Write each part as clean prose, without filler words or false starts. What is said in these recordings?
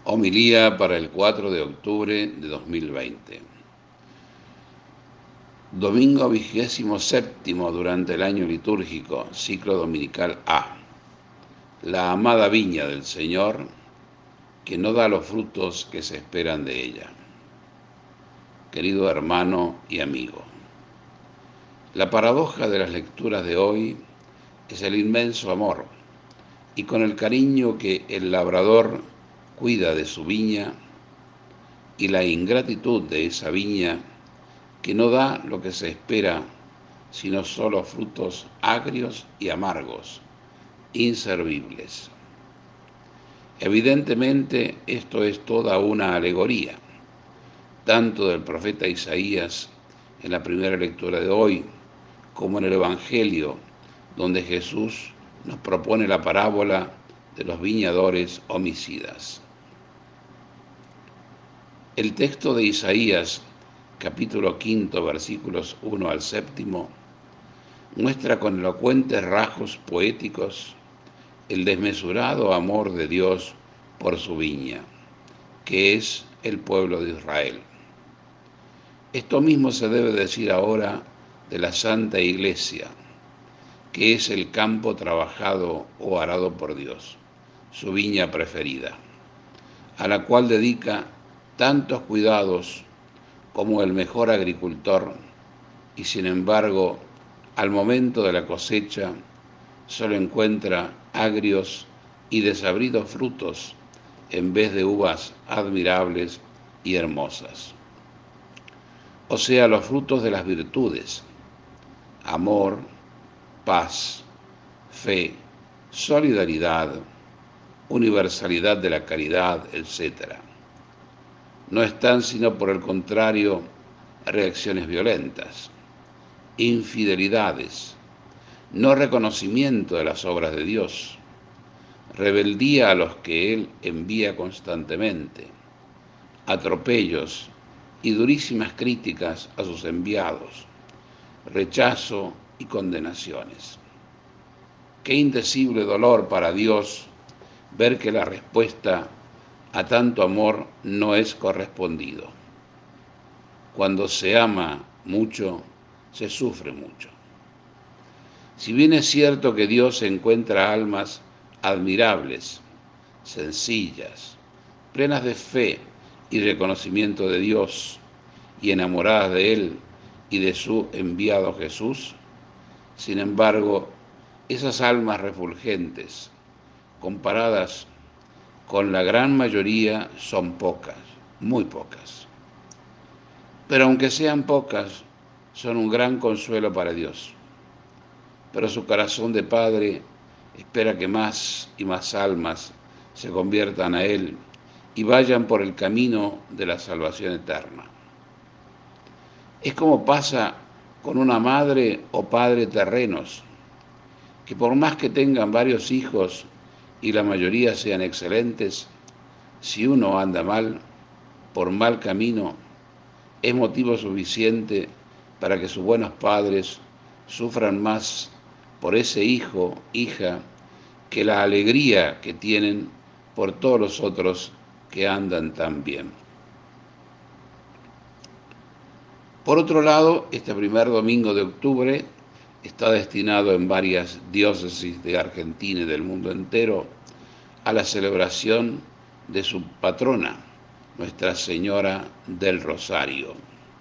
Homilía para el 4 de octubre de 2020. Domingo 27º durante el año litúrgico, ciclo dominical A. La amada viña del Señor, que no da los frutos que se esperan de ella. Querido hermano y amigo, la paradoja de las lecturas de hoy es el inmenso amor y con el cariño que el labrador cuida de su viña y la ingratitud de esa viña que no da lo que se espera, sino solo frutos agrios y amargos, inservibles. Evidentemente, esto es toda una alegoría, tanto del profeta Isaías en la primera lectura de hoy, como en el Evangelio, donde Jesús nos propone la parábola de los viñadores homicidas. El texto de Isaías, capítulo 5, versículos 1 al 7, muestra con elocuentes rasgos poéticos el desmesurado amor de Dios por su viña, que es el pueblo de Israel. Esto mismo se debe decir ahora de la Santa Iglesia, que es el campo trabajado o arado por Dios, su viña preferida, a la cual dedica tantos cuidados como el mejor agricultor, y sin embargo, al momento de la cosecha, solo encuentra agrios y desabridos frutos en vez de uvas admirables y hermosas. O sea, los frutos de las virtudes: amor, paz, fe, solidaridad, universalidad de la caridad, etc. No están, sino por el contrario, reacciones violentas, infidelidades, no reconocimiento de las obras de Dios, rebeldía a los que Él envía constantemente, atropellos y durísimas críticas a sus enviados, rechazo y condenaciones. Qué indecible dolor para Dios ver que la respuesta a tanto amor no es correspondido. Cuando se ama mucho, se sufre mucho. Si bien es cierto que Dios encuentra almas admirables, sencillas, plenas de fe y reconocimiento de Dios y enamoradas de Él y de su enviado Jesús, sin embargo, esas almas refulgentes, comparadas con la gran mayoría, son pocas, muy pocas. Pero aunque sean pocas, son un gran consuelo para Dios. Pero su corazón de Padre espera que más y más almas se conviertan a Él y vayan por el camino de la salvación eterna. Es como pasa con una madre o padre terrenos, que por más que tengan varios hijos y la mayoría sean excelentes, si uno anda mal, por mal camino, es motivo suficiente para que sus buenos padres sufran más por ese hijo, hija, que la alegría que tienen por todos los otros que andan tan bien. Por otro lado, este primer domingo de octubre está destinado en varias diócesis de Argentina y del mundo entero a la celebración de su patrona, Nuestra Señora del Rosario.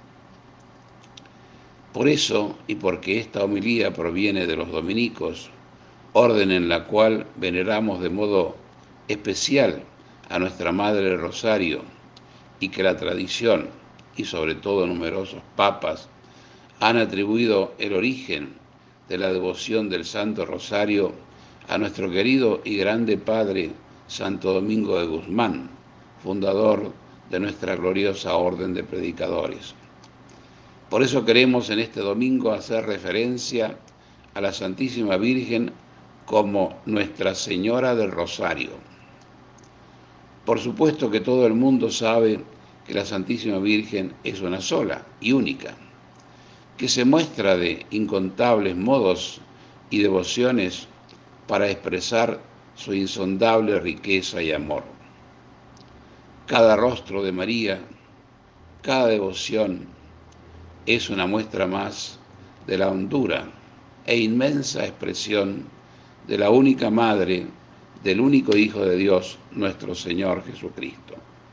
Por eso, y porque esta homilía proviene de los dominicos, orden en la cual veneramos de modo especial a nuestra Madre Rosario, y que la tradición, y sobre todo numerosos papas, han atribuido el origen de la devoción del Santo Rosario a nuestro querido y grande Padre Santo Domingo de Guzmán, fundador de nuestra gloriosa Orden de Predicadores. Por eso queremos en este domingo hacer referencia a la Santísima Virgen como Nuestra Señora del Rosario. Por supuesto que todo el mundo sabe que la Santísima Virgen es una sola y única, que se muestra de incontables modos y devociones para expresar su insondable riqueza y amor. Cada rostro de María, cada devoción es una muestra más de la hondura e inmensa expresión de la única Madre del único Hijo de Dios, nuestro Señor Jesucristo.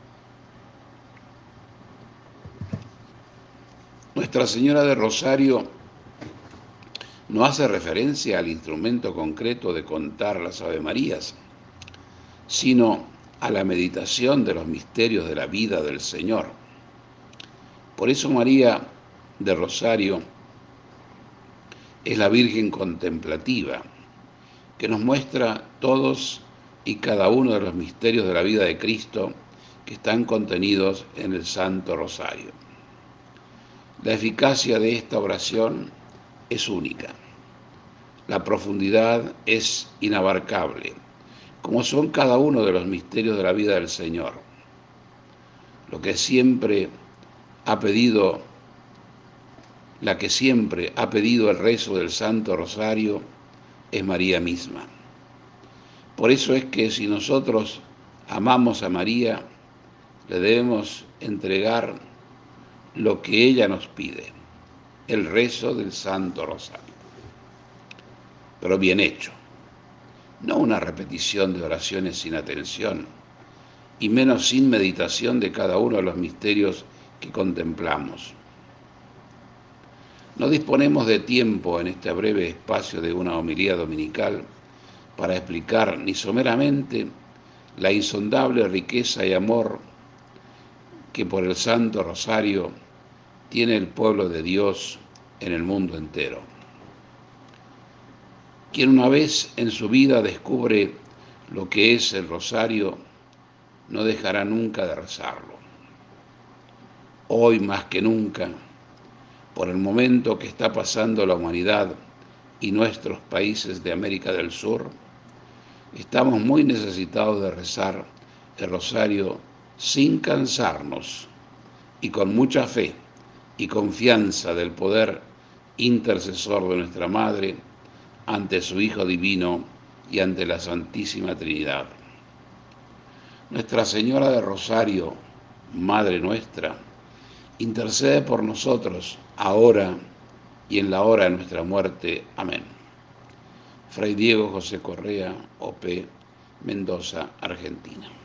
Nuestra Señora de Rosario no hace referencia al instrumento concreto de contar las Avemarías, sino a la meditación de los misterios de la vida del Señor. Por eso María de Rosario es la Virgen contemplativa, que nos muestra todos y cada uno de los misterios de la vida de Cristo que están contenidos en el Santo Rosario. La eficacia de esta oración es única. La profundidad es inabarcable, como son cada uno de los misterios de la vida del Señor. Lo que siempre ha pedido, la que siempre ha pedido el rezo del Santo Rosario es María misma. Por eso es que si nosotros amamos a María, le debemos entregar lo que ella nos pide, el rezo del Santo Rosario. Pero bien hecho, no una repetición de oraciones sin atención, y menos sin meditación de cada uno de los misterios que contemplamos. No disponemos de tiempo en este breve espacio de una homilía dominical para explicar ni someramente la insondable riqueza y amor que por el Santo Rosario tiene el pueblo de Dios en el mundo entero. Quien una vez en su vida descubre lo que es el Rosario, no dejará nunca de rezarlo. Hoy más que nunca, por el momento que está pasando la humanidad y nuestros países de América del Sur, estamos muy necesitados de rezar el Rosario sin cansarnos y con mucha fe y confianza del poder intercesor de nuestra Madre ante su Hijo Divino y ante la Santísima Trinidad. Nuestra Señora de Rosario, Madre nuestra, intercede por nosotros ahora y en la hora de nuestra muerte. Amén. Fray Diego José Correa, OP, Mendoza, Argentina.